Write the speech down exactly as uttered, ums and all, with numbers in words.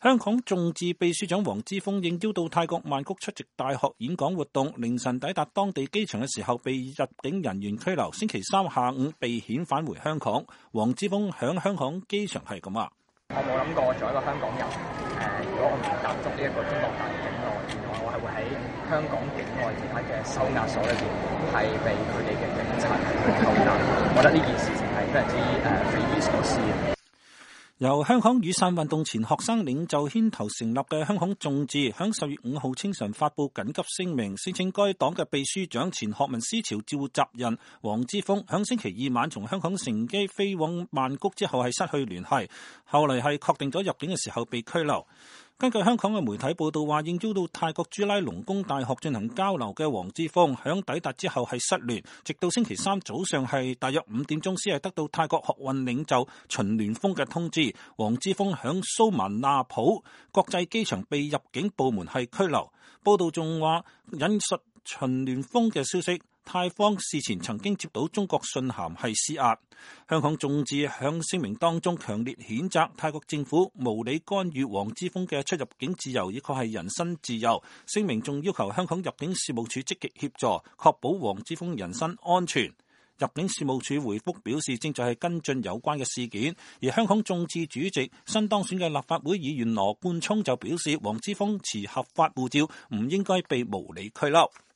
香港眾志秘書長黃之鋒應邀到泰國曼谷出席大學演講活動，凌晨抵達當地機場嘅時候被入境人員拘留，星期三下午被遣返回香港。黃之鋒響香港機場係咁話： 我冇諗過做一個香港人，誒，如果我唔踏足呢一個中國大陸境內，原來我係會喺香港境外其他嘅收押所裏邊係被佢哋嘅警察扣押。我覺得呢件事情係非常之誒匪夷所思嘅。 由香港雨傘運動前學生領袖牽頭成立嘅香港眾志，響十月五號清晨發布緊急聲明，聲稱該黨嘅秘書長前學民思潮召集人黃之鋒響星期二晚從香港乘機飛往曼谷之後係失去聯繫，後嚟係確定咗入境嘅時候被拘留。根據香港嘅媒體報道話，應邀到泰國朱拉隆功大學進行交流嘅黃之鋒響抵達之後係失聯，直到星期三早上係大約五點鐘先係得到泰國學運領袖秦聯峰嘅通知，黃之鋒響蘇萬那普國際機場被入境部門係拘留。報道仲話引述秦聯峰嘅消息，泰方事前曾經接到中國信函係施壓。香港眾志響聲明當中強烈譴責泰國政府無理干預黃之鋒嘅出入境自由，以及係人身自由。聲明仲要求香港入境事務處積極協助，確保黃之鋒人身安全。入境事務處回覆表示，正在係跟進有關嘅事件。而香港眾志主席新當選嘅立法會議員羅冠聰就表示，黃之鋒持合法護照，唔應該被無理拘留。